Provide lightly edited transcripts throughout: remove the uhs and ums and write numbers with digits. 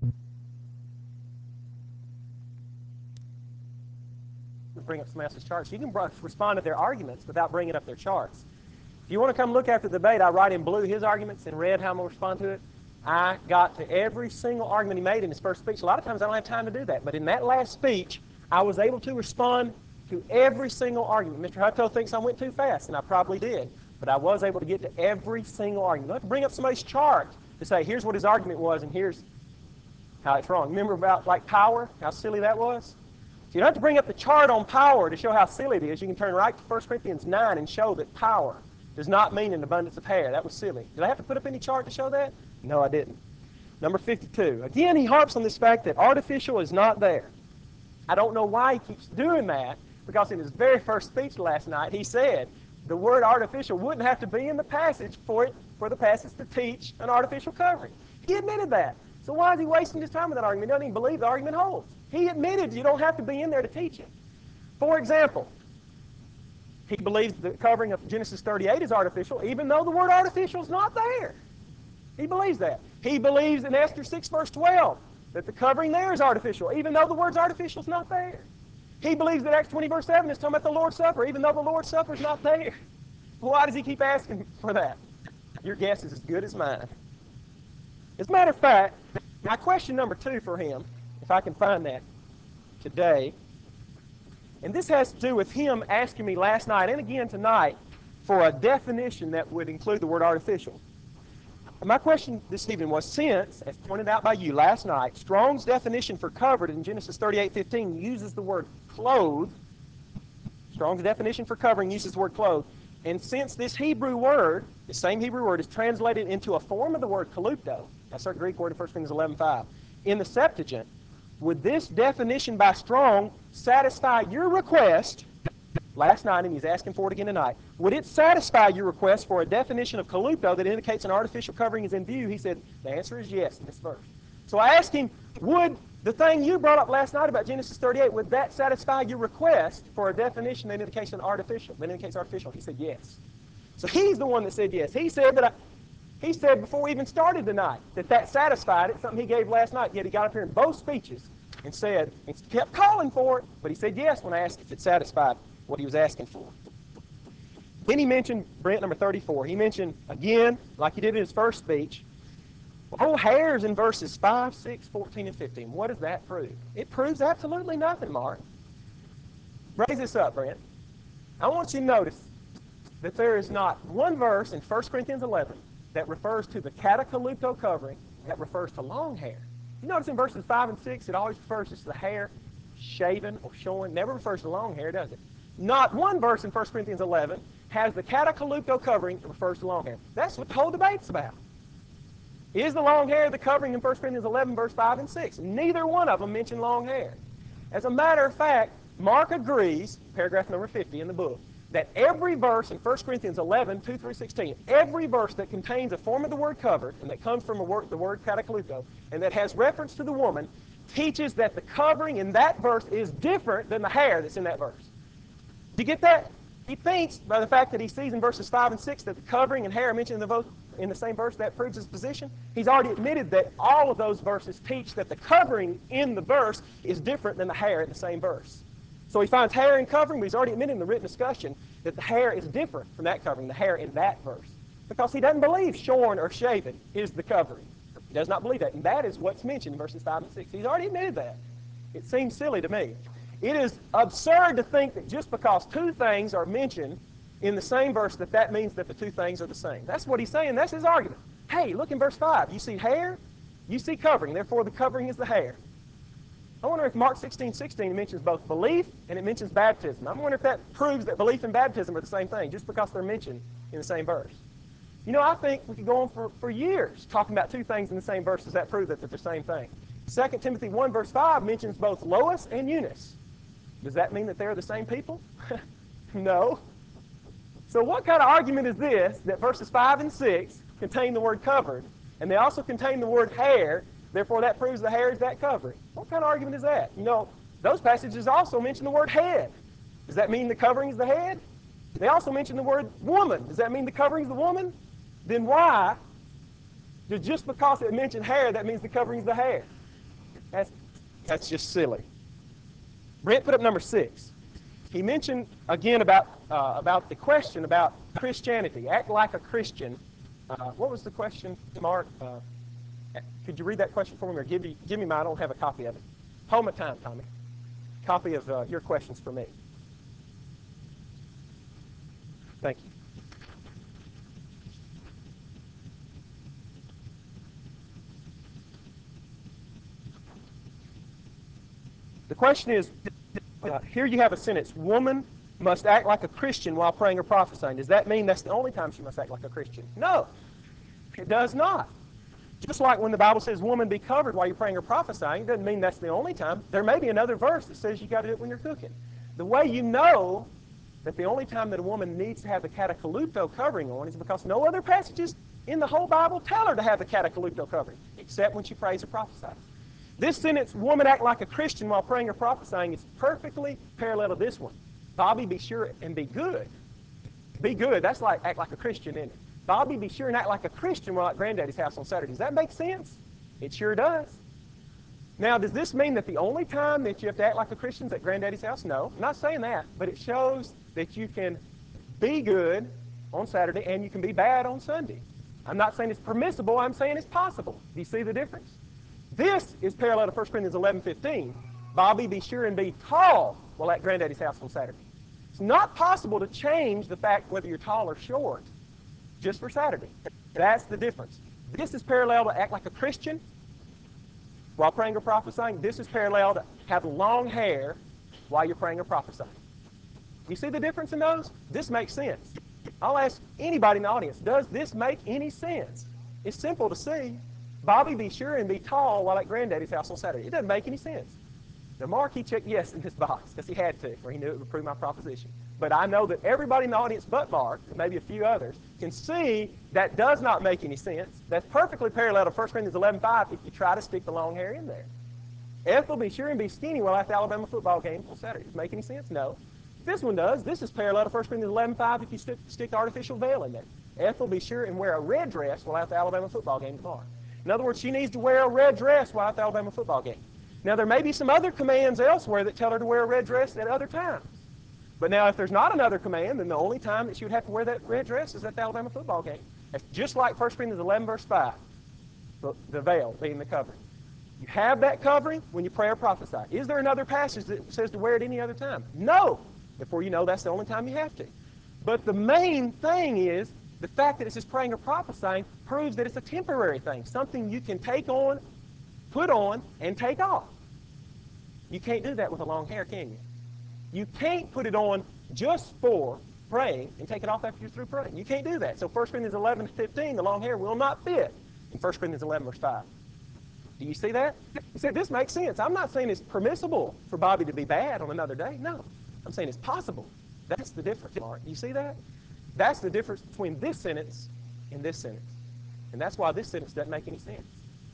Bring up somebody else's charts. You can respond to their arguments without bringing up their charts. If you want to come look after the debate, I write in blue his arguments, in red how I'm going to respond to it. I got to every single argument he made in his first speech. A lot of times I don't have time to do that, but in that last speech, I was able to respond to every single argument. Mr. Hutto thinks I went too fast, and I probably did, but I was able to get to every single argument. You don't have to bring up somebody's chart to say, here's what his argument was, and here's how it's wrong. Remember about like power, how silly that was? So you don't have to bring up the chart on power to show how silly it is. You can turn right to 1 Corinthians 9 and show that power does not mean an abundance of hair. That was silly. Did I have to put up any chart to show that? No, I didn't. Number 52. Again, he harps on this fact that artificial is not there. I don't know why he keeps doing that, because in his very first speech last night, he said the word artificial wouldn't have to be in the passage for the passage to teach an artificial covering. He admitted that. So why is he wasting his time with that argument? He doesn't even believe the argument holds. He admitted you don't have to be in there to teach it. For example, he believes the covering of Genesis 38 is artificial, even though the word artificial is not there. He believes that. He believes in Esther 6, verse 12, that the covering there is artificial, even though the word artificial is not there. He believes that Acts 20, verse 7 is talking about the Lord's Supper, even though the Lord's Supper is not there. Why does he keep asking for that? Your guess is as good as mine. As a matter of fact, my question number 2 for him, if I can find that today, and this has to do with him asking me last night and again tonight for a definition that would include the word artificial. And my question this evening was, since, as pointed out by you last night, Strong's definition for covered in Genesis 38:15 uses the word clothed, Strong's definition for covering uses the word clothed, and since this Hebrew word, the same Hebrew word, is translated into a form of the word kalupto, that's our Greek word in 1 Corinthians 11:5, in the Septuagint, would this definition by Strong satisfy your request last night, and he's asking for it again tonight? Would it satisfy your request for a definition of kalupto that indicates an artificial covering is in view? He said the answer is yes in this verse. So I asked him, would the thing you brought up last night about Genesis 38, would that satisfy your request for a definition that indicates an artificial, that indicates artificial? He said yes. So he's the one that said yes. He said before we even started tonight that satisfied it, something he gave last night. Yet he got up here in both speeches and said, and kept calling for it, but he said yes when I asked if it satisfied what he was asking for. Then he mentioned, Brent, number 34, he mentioned again, like he did in his first speech, hairs in verses 5, 6, 14, and 15. What does that prove? It proves absolutely nothing, Mark. Raise this up, Brent. I want you to notice that there is not one verse in 1 Corinthians 11 that refers to the katakalupto covering that refers to long hair. You notice in verses 5 and 6, it always refers just to the hair shaven or showing. Never refers to long hair, does it? Not one verse in 1 Corinthians 11 has the katakalupto covering that refers to long hair. That's what the whole debate's about. Is the long hair the covering in 1 Corinthians 11, verse 5 and 6? Neither one of them mention long hair. As a matter of fact, Mark agrees, paragraph number 50 in the book, that every verse in 1 Corinthians 11, 2 through 16, every verse that contains a form of the word covered, and that comes from the word katakalupto, and that has reference to the woman, teaches that the covering in that verse is different than the hair that's in that verse. Do you get that? He thinks, by the fact that he sees in verses 5 and 6 that the covering and hair are mentioned in the same verse, that proves his position. He's already admitted that all of those verses teach that the covering in the verse is different than the hair in the same verse. So he finds hair in covering, but he's already admitted in the written discussion that the hair is different from that covering, the hair in that verse. Because he doesn't believe shorn or shaven is the covering. He does not believe that. And that is what's mentioned in verses 5 and 6. He's already admitted that. It seems silly to me. It is absurd to think that just because two things are mentioned in the same verse that means that the two things are the same. That's what he's saying. That's his argument. Hey, look in verse 5. You see hair, you see covering. Therefore, the covering is the hair. I wonder if Mark 16:16 mentions both belief and it mentions baptism. I wonder if that proves that belief and baptism are the same thing, just because they're mentioned in the same verse. You know, I think we could go on for years talking about two things in the same verse. Does that prove that they're the same thing? 2 Timothy 1 verse 5 mentions both Lois and Eunice. Does that mean that they're the same people? No. So what kind of argument is this, that verses 5 and 6 contain the word covered, and they also contain the word hair, therefore that proves the hair is that covering? What kind of argument is that? You know, those passages also mention the word head. Does that mean the covering is the head? They also mention the word woman. Does that mean the covering is the woman? Then why, just because it mentioned hair, that means the covering is the hair? That's just silly. Brent put up number 6. He mentioned again about the question about Christianity. Act like a Christian. What was the question, Mark? Could you read that question for me, or give me mine? I don't have a copy of it. Hold my time, Tommy. Copy of your questions for me. Thank you. The question is, here you have a sentence, woman must act like a Christian while praying or prophesying. Does that mean that's the only time she must act like a Christian? No, it does not. Just like when the Bible says, woman, be covered while you're praying or prophesying, it doesn't mean that's the only time. There may be another verse that says you got to do it when you're cooking. The way you know that the only time that a woman needs to have the catakaluto covering on is because no other passages in the whole Bible tell her to have the catakaluto covering, except when she prays or prophesies. This sentence, woman, act like a Christian while praying or prophesying, is perfectly parallel to this one. Bobby, be sure and be good. Be good, that's like act like a Christian, isn't it? Bobby, be sure and act like a Christian while at Granddaddy's house on Saturday. Does that make sense? It sure does. Now, does this mean that the only time that you have to act like a Christian is at Granddaddy's house? No, I'm not saying that, but it shows that you can be good on Saturday and you can be bad on Sunday. I'm not saying it's permissible, I'm saying it's possible. Do you see the difference? This is parallel to 1 Corinthians 11:15. Bobby, be sure and be tall while at Granddaddy's house on Saturday. It's not possible to change the fact whether you're tall or short just for Saturday. That's the difference. This is parallel to act like a Christian while praying or prophesying. This is parallel to have long hair while you're praying or prophesying. You see the difference in those? This makes sense. I'll ask anybody in the audience, does this make any sense? It's simple to see. Bobby, be sure and be tall while at Granddaddy's house on Saturday. It doesn't make any sense. Now, Mark, he checked yes in this box because he had to, or he knew it would prove my proposition. But I know that everybody in the audience but Mark, and maybe a few others, can see that does not make any sense. That's perfectly parallel to 1 Corinthians 11:5 if you try to stick the long hair in there. Ethel, be sure and be skinny while at the Alabama football game on Saturday. Does it make any sense? No. This one does. This is parallel to 1 Corinthians 11:5 if you stick the artificial veil in there. Ethel, be sure and wear a red dress while at the Alabama football game tomorrow. In other words, she needs to wear a red dress while at the Alabama football game. Now, there may be some other commands elsewhere that tell her to wear a red dress at other times. But now, if there's not another command, then the only time that she would have to wear that red dress is at the Alabama football game. That's just like 1 Corinthians 11, verse 5, the veil being the covering. You have that covering when you pray or prophesy. Is there another passage that says to wear it any other time? No. Therefore, you know that's the only time you have to. But the main thing is the fact that it says praying or prophesying proves that it's a temporary thing, something you can take on, put on, and take off. You can't do that with a long hair, can you? You can't put it on just for praying and take it off after you're through praying. You can't do that. So 1 Corinthians 11:15, the long hair will not fit in 1 Corinthians 11, verse 5. Do you see that? You say, this makes sense. I'm not saying it's permissible for Bobby to be bad on another day. No. I'm saying it's possible. That's the difference, Mark. Do you see that? That's the difference between this sentence and this sentence. And that's why this sentence doesn't make any sense.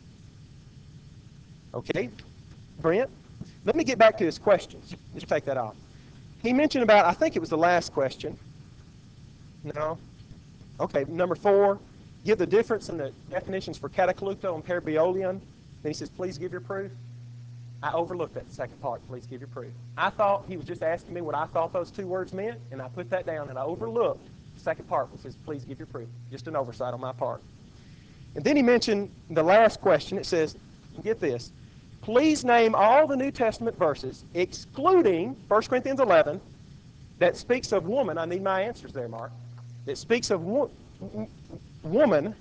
Okay? Brent, let me get back to his questions. Just take that off. He mentioned about, I think it was the last question. No? Okay, number 4. Give the difference in the definitions for catakaluto and parabiolion. Then he says, please give your proof. I overlooked that second part, please give your proof. I thought he was just asking me what I thought those two words meant, and I put that down, and I overlooked the second part, which says, please give your proof. Just an oversight on my part. And then he mentioned the last question. It says, get this, please name all the New Testament verses, excluding 1 Corinthians 11, that speaks of woman. I need my answers there, Mark. That speaks of woman,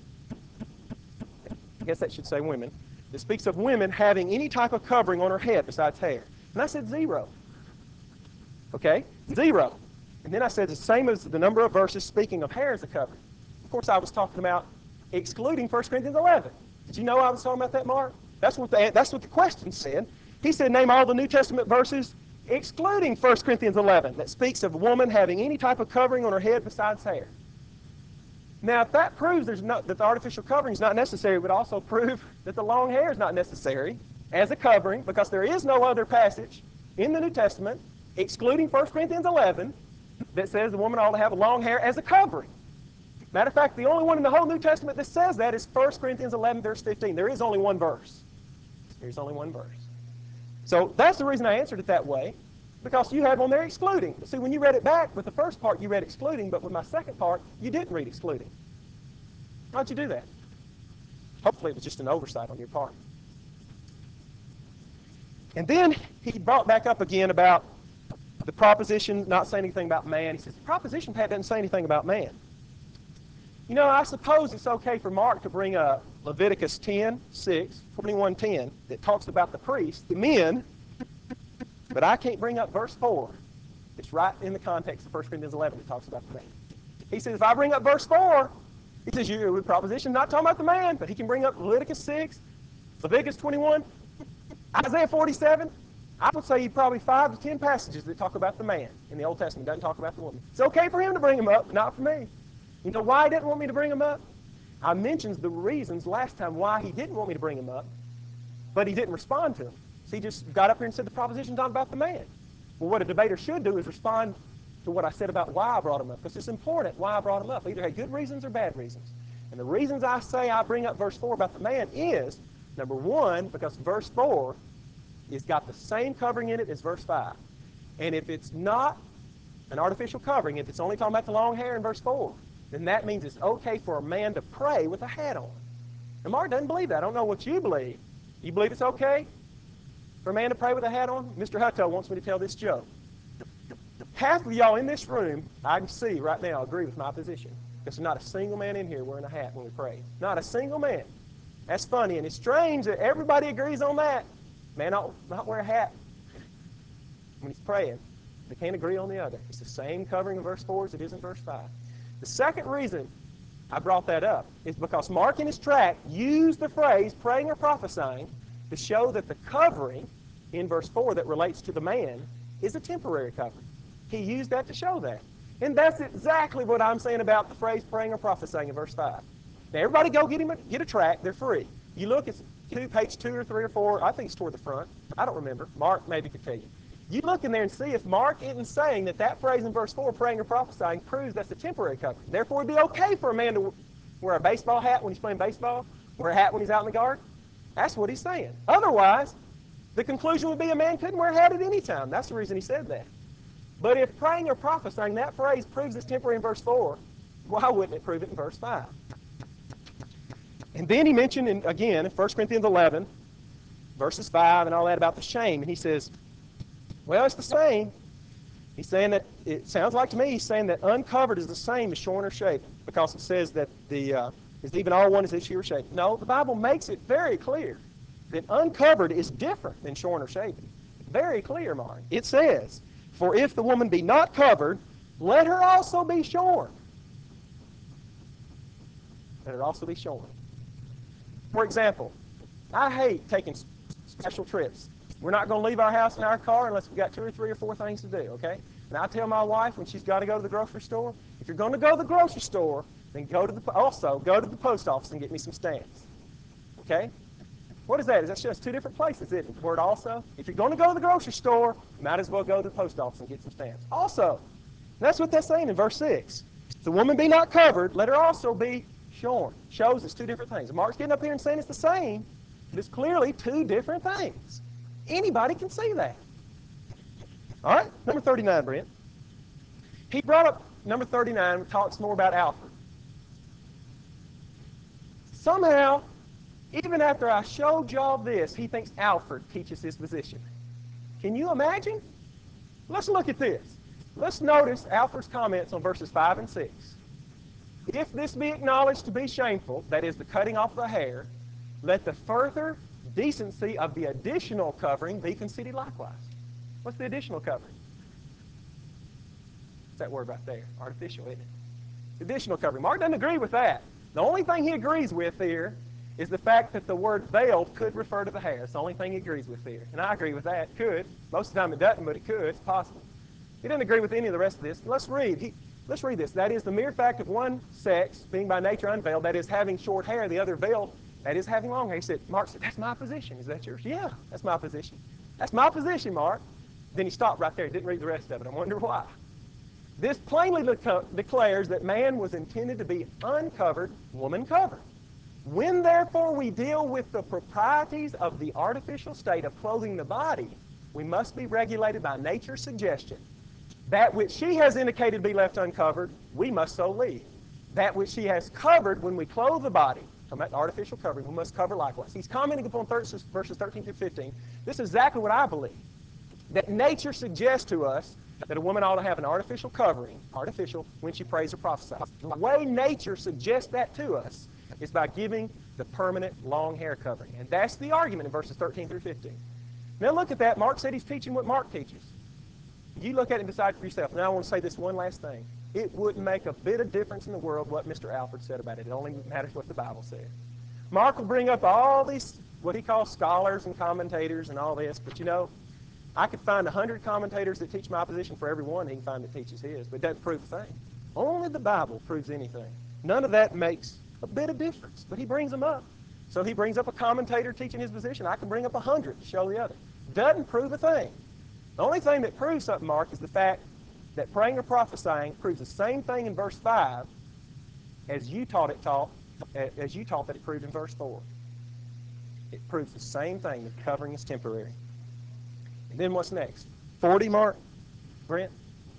I guess that should say women, that speaks of women having any type of covering on her head besides hair. And I said 0. Okay? 0. And then I said the same as the number of verses speaking of hair as a covering. Of course, I was talking about excluding 1 Corinthians 11. Did you know I was talking about that, Mark? That's what the question said. He said, name all the New Testament verses excluding 1 Corinthians 11 that speaks of a woman having any type of covering on her head besides hair. Now, if that proves that the artificial covering is not necessary, it would also prove that the long hair is not necessary as a covering, because there is no other passage in the New Testament, excluding 1 Corinthians 11, that says the woman ought to have long hair as a covering. Matter of fact, the only one in the whole New Testament that says that is 1 Corinthians 11, verse 15. There is only one verse. There's only one verse. So that's the reason I answered it that way, because you had one there excluding. See, when you read it back with the first part, you read excluding, but with my second part, you didn't read excluding. How'd you do that? Hopefully it was just an oversight on your part. And then he brought back up again about the proposition not saying anything about man. He says, the proposition, Pat, doesn't say anything about man. You know, I suppose it's okay for Mark to bring up Leviticus 10:6, 21:10, that talks about the priests, the men, but I can't bring up verse 4. It's right in the context of 1 Corinthians 11 that talks about the man. He says, if I bring up verse 4, he says, your proposition not talking about the man, but he can bring up Leviticus 6, Leviticus 21, Isaiah 47. I would say probably 5 to 10 passages that talk about the man in the Old Testament. Doesn't talk about the woman. It's okay for him to bring them up, but not for me. You know why he didn't want me to bring them up? I mentioned the reasons last time why he didn't want me to bring them up, but he didn't respond to them. So he just got up here and said the proposition's not about the man. Well, what a debater should do is respond to what I said about why I brought them up, because it's important why I brought them up. Either had good reasons or bad reasons. And the reasons I say I bring up verse 4 about the man is, number one, because verse 4 has got the same covering in it as verse 5. And if it's not an artificial covering, if it's only talking about the long hair in verse 4, then that means it's okay for a man to pray with a hat on. And Mark doesn't believe that. I don't know what you believe. You believe it's okay for a man to pray with a hat on? Mr. Hutto wants me to tell this joke. Half of y'all in this room, I can see right now, agree with my position. Because there's not a single man in here wearing a hat when we pray. Not a single man. That's funny, and it's strange that everybody agrees on that. Man not wear a hat when he's praying. They can't agree on the other. It's the same covering in verse 4 as it is in verse 5. The second reason I brought that up is because Mark in his tract used the phrase praying or prophesying to show that the covering in verse 4 that relates to the man is a temporary covering. He used that to show that. And that's exactly what I'm saying about the phrase praying or prophesying in verse 5. Now everybody go get a tract. They're free. You look, it's page 2 or 3 or 4. I think it's toward the front. I don't remember. Mark maybe could tell you. You look in there and see if Mark isn't saying that phrase in verse 4, praying or prophesying, proves that's a temporary covering. Therefore, it'd be okay for a man to wear a baseball hat when he's playing baseball, wear a hat when he's out in the garden. That's what he's saying. Otherwise, the conclusion would be a man couldn't wear a hat at any time. That's the reason he said that. But if praying or prophesying, that phrase proves it's temporary in verse 4, why wouldn't it prove it in verse 5? And then he mentioned, again, in 1 Corinthians 11, verses 5 and all that about the shame. And he says, well, it's the same. He's saying that, it sounds like to me, he's saying that uncovered is the same as shorn or shaven, because it says that is even all one as if she were shaven. No, the Bible makes it very clear that uncovered is different than shorn or shaven. Very clear, Mark. It says, for if the woman be not covered, let her also be shorn. Let her also be shorn. For example, I hate taking special trips. We're not going to leave our house in our car unless we've got 2 or 3 or 4 things to do, okay? And I tell my wife when she's got to go to the grocery store, if you're going to go to the grocery store, then go to the post office and get me some stamps, okay? What is that? That's just 2 different places, isn't it? The word also. If you're going to go to the grocery store, you might as well go to the post office and get some stamps. Also, that's what that's saying in verse 6. If the woman be not covered, let her also be shorn. Shows it's 2 different things. Mark's getting up here and saying it's the same, but it's clearly 2 different things. Anybody can see that. All right, number 39, Brent. He brought up number 39, talks more about Alfred. Somehow, even after I showed y'all this, he thinks Alfred teaches his position. Can you imagine? Let's look at this. Let's notice Alfred's comments on verses 5 and 6. If this be acknowledged to be shameful, that is the cutting off the hair, let the further decency of the additional covering be conceded likewise. What's the additional covering? What's that word right there? Artificial, isn't it? Additional covering. Mark doesn't agree with that. The only thing he agrees with here is the fact that the word veiled could refer to the hair. It's the only thing he agrees with here. And I agree with that. It could. Most of the time it doesn't, but it could. It's possible. He doesn't agree with any of the rest of this. Let's read. Let's read this. That is the mere fact of one sex being by nature unveiled, that is having short hair, the other veiled, that is having long hair. He said, Mark said, that's my position. Is that yours? Yeah, that's my position. That's my position, Mark. Then he stopped right there. He didn't read the rest of it. I wonder why. This plainly declares that man was intended to be uncovered, woman covered. When therefore we deal with the proprieties of the artificial state of clothing the body, we must be regulated by nature's suggestion. That which she has indicated to be left uncovered, we must so leave. That which she has covered when we clothe the body, talking about artificial covering, we must cover likewise. He's commenting upon verses 13 through 15. This is exactly what I believe. That nature suggests to us that a woman ought to have an artificial covering, artificial, when she prays or prophesies. The way nature suggests that to us is by giving the permanent long hair covering. And that's the argument in verses 13 through 15. Now look at that. Mark said he's teaching what Mark teaches. You look at it and decide for yourself. Now I want to say this one last thing. It wouldn't make a bit of difference in the world what Mr. Alford said about it. It only matters what the Bible said. Mark will bring up all these, what he calls scholars and commentators and all this, but you know, I could find 100 commentators that teach my position for every one he can find that teaches his, but it doesn't prove a thing. Only the Bible proves anything. None of that makes a bit of difference, but he brings them up. So he brings up a commentator teaching his position. I can bring up 100 to show the other. Doesn't prove a thing. The only thing that proves something, Mark, is the fact that praying or prophesying proves the same thing in verse 5 as you taught that it proved in verse 4. It proves the same thing, that covering is temporary. And then what's next? 40, Mark? Brent?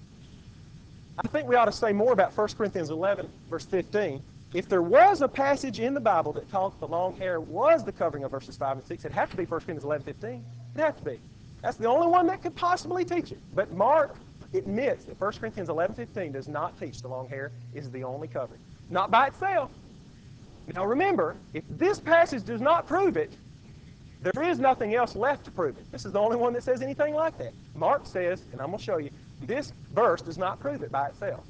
I think we ought to say more about 1 Corinthians 11, verse 15. If there was a passage in the Bible that taught the long hair was the covering of verses 5 and 6, it'd have to be 1 Corinthians 11, 15. It'd have to be. That's the only one that could possibly teach it. But Mark admits that 1 Corinthians 11, 15 does not teach the long hair is the only covering. Not by itself. Now remember, if this passage does not prove it, there is nothing else left to prove it. This is the only one that says anything like that. Mark says, and I'm going to show you, this verse does not prove it by itself.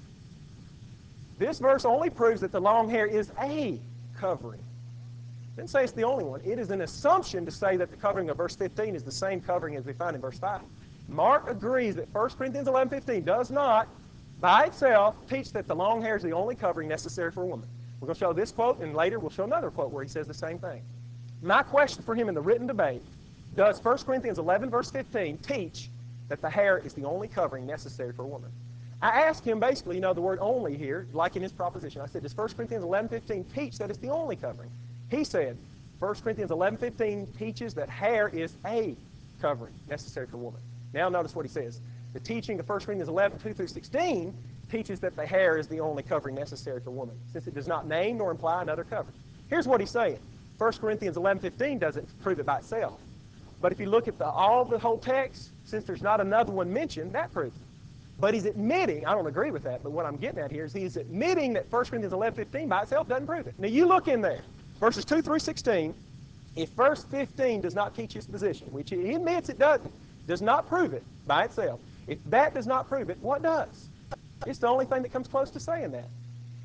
This verse only proves that the long hair is a covering. It didn't say it's the only one. It is an assumption to say that the covering of verse 15 is the same covering as we find in verse 5. Mark agrees that 1 Corinthians 11:15 does not, by itself, teach that the long hair is the only covering necessary for a woman. We're going to show this quote, and later we'll show another quote where he says the same thing. My question for him in the written debate, does 1 Corinthians 11, verse 15 teach that the hair is the only covering necessary for a woman? I asked him basically, the word only here, like in his proposition. I said, does 1 Corinthians 11:15 teach that it's the only covering? He said, 1 Corinthians 11:15 teaches that hair is a covering necessary for a woman. Now notice what he says. The teaching of 1 Corinthians 11, 2 through 16 teaches that the hair is the only covering necessary for a woman, since it does not name nor imply another covering. Here's what he's saying. 1 Corinthians 11:15 doesn't prove it by itself. But if you look at the whole text, since there's not another one mentioned, that proves it. But he's admitting, I don't agree with that, but what I'm getting at here is he's admitting that 1 Corinthians 11:15 by itself doesn't prove it. Now you look in there, verses 2 through 16, if verse 15 does not teach his position, which he admits it does not prove it by itself. If that does not prove it, what does? It's the only thing that comes close to saying that.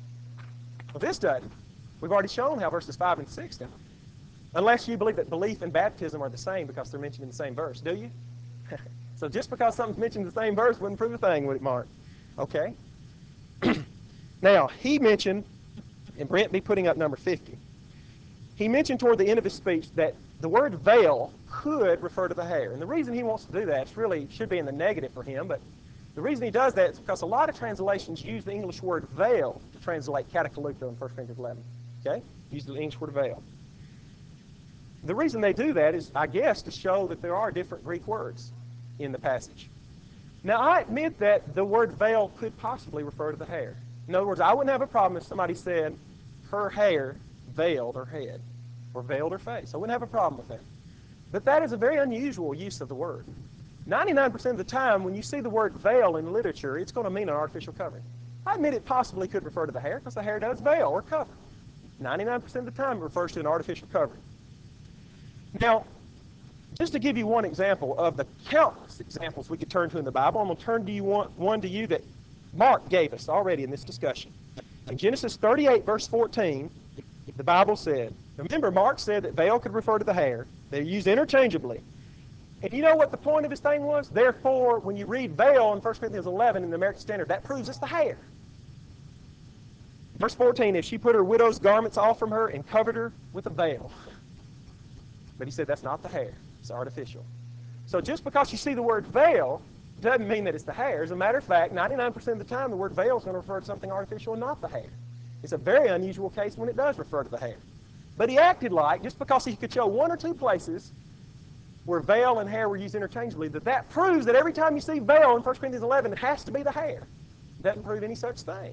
Well, this doesn't. We've already shown how verses 5 and 6 don't. Unless you believe that belief and baptism are the same because they're mentioned in the same verse, do you? So just because something's mentioned in the same verse wouldn't prove a thing, would it, Mark? Okay. Now, he mentioned, and Brent be putting up number 50, he mentioned toward the end of his speech that the word veil could refer to the hair. And the reason he wants to do that should be in the negative for him, but the reason he does that is because a lot of translations use the English word veil to translate katakaluto in 1 Corinthians 11. Okay? Use the English word veil. The reason they do that is, I guess, to show that there are different Greek words in the passage. Now, I admit that the word veil could possibly refer to the hair. In other words, I wouldn't have a problem if somebody said her hair veiled her head or veiled her face. I wouldn't have a problem with that. But that is a very unusual use of the word. 99% of the time, when you see the word veil in literature, it's going to mean an artificial covering. I admit it possibly could refer to the hair because the hair does veil or cover. 99% of the time, it refers to an artificial covering. Now, just to give you one example of the countless examples we could turn to in the Bible, I'm going to turn to you one to you that Mark gave us already in this discussion. In Genesis 38, verse 14, the Bible said, remember, Mark said that veil could refer to the hair. They're used interchangeably. And you know what the point of his thing was? Therefore, when you read veil in 1 Corinthians 11 in the American Standard, that proves it's the hair. Verse 14, if she put her widow's garments off from her and covered her with a veil. But he said that's not the hair. It's artificial. So just because you see the word veil doesn't mean that it's the hair. As a matter of fact, 99% of the time, the word veil is going to refer to something artificial and not the hair. It's a very unusual case when it does refer to the hair. But he acted like, just because he could show one or two places where veil and hair were used interchangeably, that proves that every time you see veil in 1 Corinthians 11, it has to be the hair. It doesn't prove any such thing.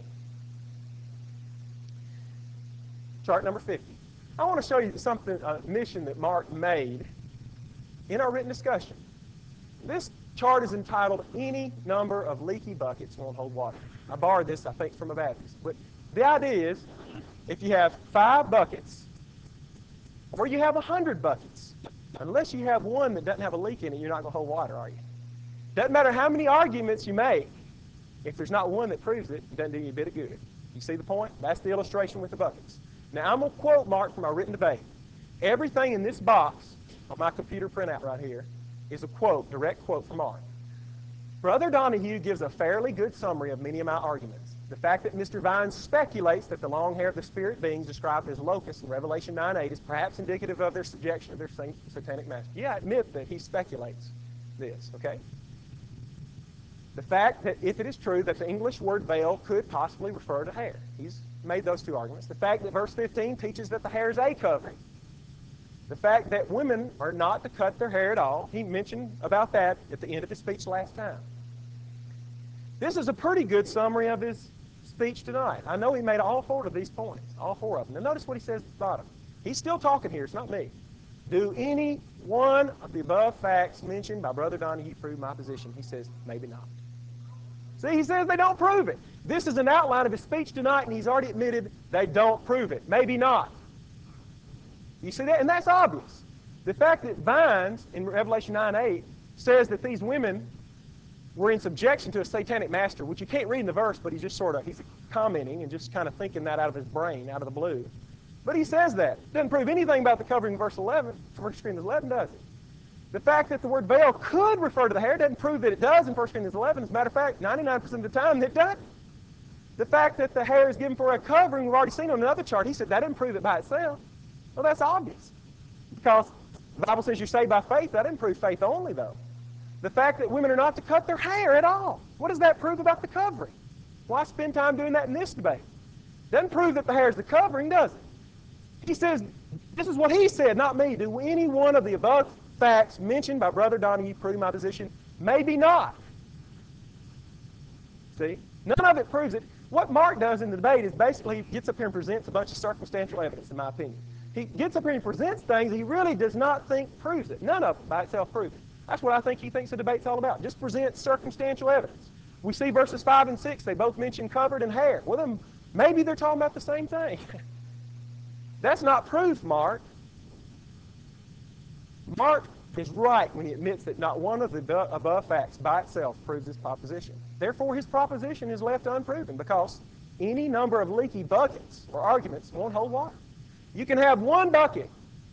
Chart number 50. I want to show you something, a admission that Mark made in our written discussion. This chart is entitled, Any Number of Leaky Buckets Won't Hold Water. I borrowed this, I think, from a Baptist. But the idea is, if you have 5 buckets, or you have 100 buckets, unless you have one that doesn't have a leak in it, you're not going to hold water, are you? Doesn't matter how many arguments you make, if there's not one that proves it, it doesn't do you a bit of good. You see the point? That's the illustration with the buckets. Now, I'm going to quote Mark from our written debate. Everything in this box on my computer printout right here is a quote, direct quote from Mark. Brother Donahue gives a fairly good summary of many of my arguments. The fact that Mr. Vines speculates that the long hair of the spirit beings described as locusts in Revelation 9:8 is perhaps indicative of their subjection to their satanic master. Yeah, I admit that he speculates this, okay? The fact that if it is true that the English word veil could possibly refer to hair. He's made those two arguments. The fact that verse 15 teaches that the hair is a covering. The fact that women are not to cut their hair at all. He mentioned about that at the end of his speech last time. This is a pretty good summary of his speech tonight. I know he made all 4 of these points, all 4 of them. Now notice what he says at the bottom. He's still talking here. It's not me. Do any one of the above facts mentioned by Brother Donahue prove my position? He says, maybe not. See, he says they don't prove it. This is an outline of his speech tonight, and he's already admitted they don't prove it. Maybe not. You see that? And that's obvious. The fact that Vines, in Revelation 9:8, says that these women were in subjection to a satanic master, which you can't read in the verse, but he's commenting and just kind of thinking that out of his brain, out of the blue. But he says that. It doesn't prove anything about the covering in verse 11, 1 Corinthians 11, does it? The fact that the word veil could refer to the hair doesn't prove that it does in 1 Corinthians 11. As a matter of fact, 99% of the time it doesn't. The fact that the hair is given for a covering, we've already seen on another chart. He said that doesn't prove it by itself. Well, that's obvious. Because the Bible says you're saved by faith. That doesn't prove faith only, though. The fact that women are not to cut their hair at all. What does that prove about the covering? Why spend time doing that in this debate? Doesn't prove that the hair is the covering, does it? He says, this is what he said, not me. Do any one of the above facts mentioned by Brother Donahue prove my position? Maybe not. See? None of it proves it. What Mark does in the debate is basically he gets up here and presents a bunch of circumstantial evidence, in my opinion. He gets up here and presents things he really does not think proves it. None of it by itself proves it. That's what I think he thinks the debate's all about. Just present circumstantial evidence. We see verses 5 and 6. They both mention covered and hair. Well, then maybe they're talking about the same thing. That's not proof, Mark. Mark is right when he admits that not one of the above facts by itself proves his proposition. Therefore, his proposition is left unproven because any number of leaky buckets or arguments won't hold water. You can have one bucket.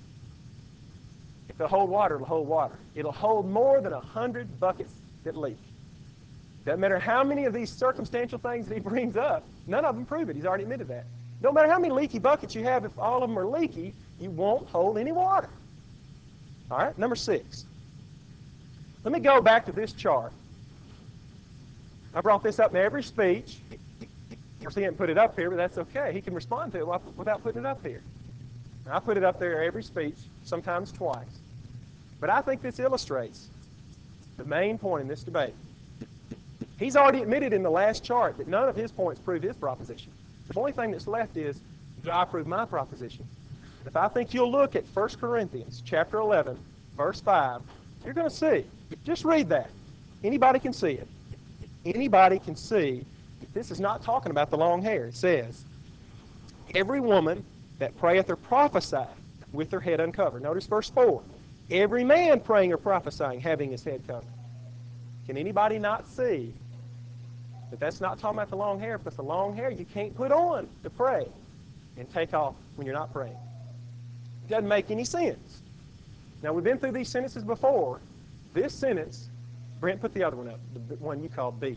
If it'll hold water, it'll hold water. It'll hold more than 100 buckets that leak. Doesn't matter how many of these circumstantial things that he brings up, none of them prove it. He's already admitted that. No matter how many leaky buckets you have, if all of them are leaky, you won't hold any water. All right, number 6. Let me go back to this chart. I brought this up in every speech. Of course, he didn't put it up here, but that's okay. He can respond to it without putting it up here. I put it up there every speech, sometimes twice. But I think this illustrates the main point in this debate. He's already admitted in the last chart that none of his points prove his proposition. The only thing that's left is, do I prove my proposition? If I think you'll look at 1 Corinthians chapter 11, verse 5, you're going to see. Just read that. Anybody can see it. Anybody can see that this is not talking about the long hair. It says, every woman that prayeth or prophesieth with her head uncovered. Notice verse 4. Every man praying or prophesying having his head covered. Can anybody not see that that's not talking about the long hair? Because the long hair you can't put on to pray and take off when you're not praying. It doesn't make any sense. Now, we've been through these sentences before. This sentence, Brent, put the other one up, the one you called B.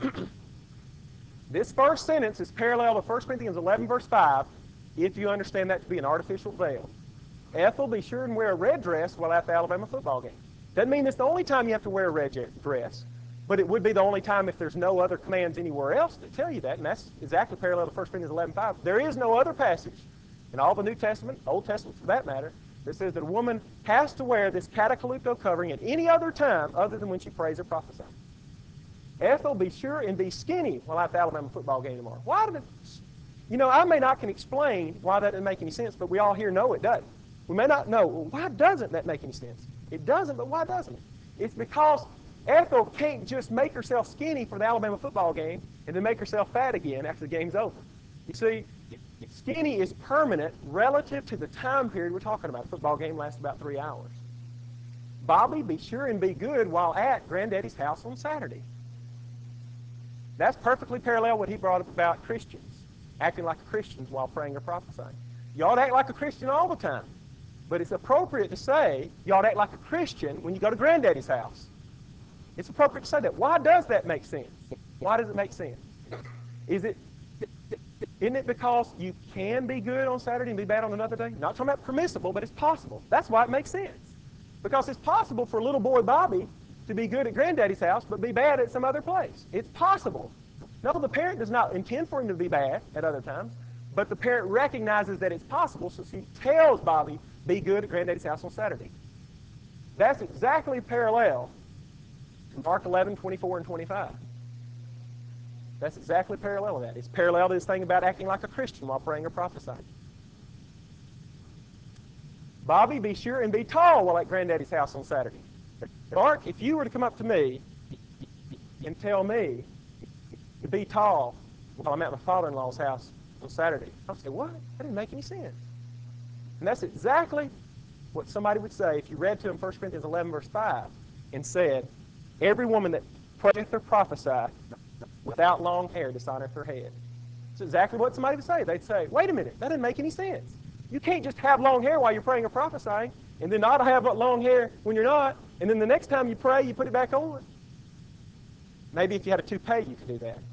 This first sentence is parallel to 1 Corinthians 11, verse 5, if you understand that to be an artificial veil. Ethel, be sure and wear a red dress while at the Alabama football game. Doesn't mean it's the only time you have to wear a red dress, but it would be the only time if there's no other commands anywhere else that tell you that, and that's exactly parallel to 1 Corinthians 11, 5. There is no other passage in all the New Testament, Old Testament for that matter, that says that a woman has to wear this catakaluko covering at any other time other than when she prays or prophesies. Ethel, be sure and be skinny while at the Alabama football game tomorrow. Why did it? You know, I may not can explain why that doesn't make any sense, but we all here know it doesn't. We may not know, well, why doesn't that make any sense? It doesn't, but why doesn't it? It's because Ethel can't just make herself skinny for the Alabama football game and then make herself fat again after the game's over. You see, skinny is permanent relative to the time period we're talking about. The football game lasts about 3 hours. Bobby, be sure and be good while at Granddaddy's house on Saturday. That's perfectly parallel what he brought up about Christians, acting like Christians while praying or prophesying. You ought to act like a Christian all the time. But it's appropriate to say you ought to act like a Christian when you go to Granddaddy's house. It's appropriate to say that. Why does that make sense? Why does it make sense? Isn't it because you can be good on Saturday and be bad on another day? Not talking about permissible, but it's possible. That's why it makes sense. Because it's possible for little boy Bobby to be good at Granddaddy's house but be bad at some other place. It's possible. No, the parent does not intend for him to be bad at other times, but the parent recognizes that it's possible, so she tells Bobby, be good at Granddaddy's house on Saturday. That's exactly parallel to Mark 11, 24, and 25. That's exactly parallel to that. It's parallel to this thing about acting like a Christian while praying or prophesying. Bobby, be sure and be tall while at Granddaddy's house on Saturday. Mark, if you were to come up to me and tell me to be tall while I'm at my father-in-law's house on Saturday, I'll say, what? That didn't make any sense. And that's exactly what somebody would say if you read to them 1 Corinthians 11, verse 5, and said, every woman that prayeth or prophesieth without long hair dishonoreth her head. It's exactly what somebody would say. They'd say, wait a minute, that didn't make any sense. You can't just have long hair while you're praying or prophesying, and then not have long hair when you're not, and then the next time you pray, you put it back on. Maybe if you had a toupee, you could do that.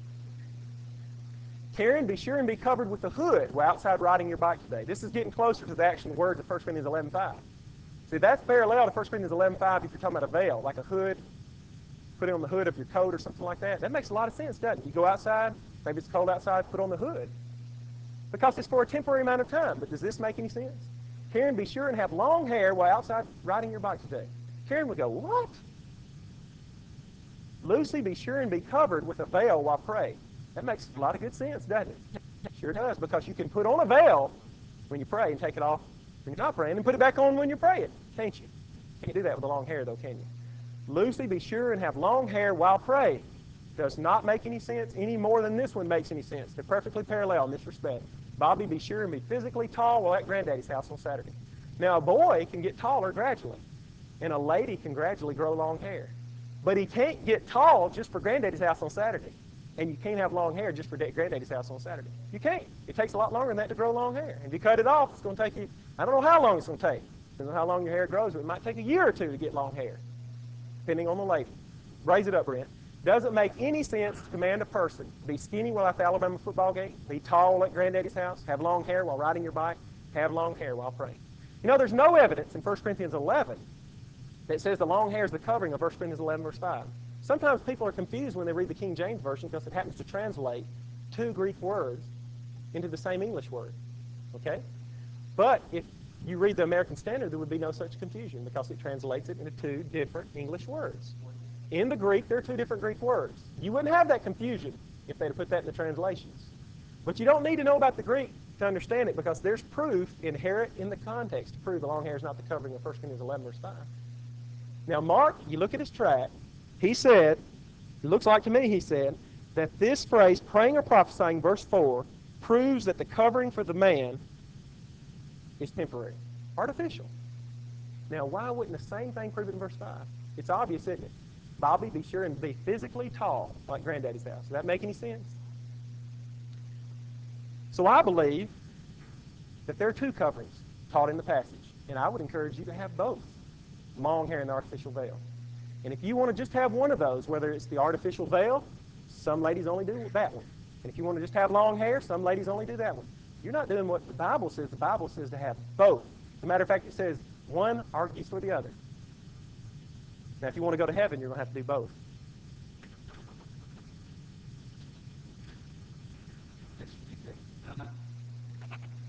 Karen, be sure and be covered with a hood while outside riding your bike today. This is getting closer to the actual words of 1 Corinthians 11:5. See, that's parallel to 1 Corinthians 11:5 if you're talking about a veil, like a hood, put it on the hood of your coat or something like that. That makes a lot of sense, doesn't it? You go outside, maybe it's cold outside, put on the hood. Because it's for a temporary amount of time. But does this make any sense? Karen, be sure and have long hair while outside riding your bike today. Karen would go, what? Lucy, be sure and be covered with a veil while praying. That makes a lot of good sense, doesn't it? Sure does, because you can put on a veil when you pray and take it off when you're not praying and put it back on when you're praying, can't you? Can't do that with the long hair, though, can you? Lucy, be sure and have long hair while praying. Does not make any sense any more than this one makes any sense. They're perfectly parallel in this respect. Bobby, be sure and be physically tall while at Granddaddy's house on Saturday. Now, a boy can get taller gradually, and a lady can gradually grow long hair. But he can't get tall just for Granddaddy's house on Saturday. And you can't have long hair just for Granddaddy's house on Saturday. You can't. It takes a lot longer than that to grow long hair. And if you cut it off, it's going to take you, I don't know how long it's going to take. Depends on how long your hair grows, but it might take a year or two to get long hair, depending on the lady. Raise it up, Brent. Doesn't make any sense to command a person to be skinny while at the Alabama football game, be tall at Granddaddy's house, have long hair while riding your bike, have long hair while praying. You know, there's no evidence in 1 Corinthians 11 that says the long hair is the covering of 1 Corinthians 11, verse 5. Sometimes people are confused when they read the King James Version because it happens to translate two Greek words into the same English word. Okay? But if you read the American Standard, there would be no such confusion because it translates it into two different English words. In the Greek, there are two different Greek words. You wouldn't have that confusion if they'd have put that in the translations. But you don't need to know about the Greek to understand it because there's proof inherent in the context to prove the long hair is not the covering of 1 Corinthians 11, verse 5. Now, Mark, you look at his tract, he said, it looks like to me he said, that this phrase, praying or prophesying, verse 4, proves that the covering for the man is temporary, artificial. Now, why wouldn't the same thing prove it in verse 5? It's obvious, isn't it? Bobby, be sure and be physically tall like Granddaddy's house. Does that make any sense? So I believe that there are two coverings taught in the passage, and I would encourage you to have both, long hair and the artificial veil. And if you want to just have one of those, whether it's the artificial veil, some ladies only do that one. And if you want to just have long hair, some ladies only do that one. You're not doing what the Bible says. The Bible says to have both. As a matter of fact, it says one argues for the other. Now, if you want to go to heaven, you're going to have to do both.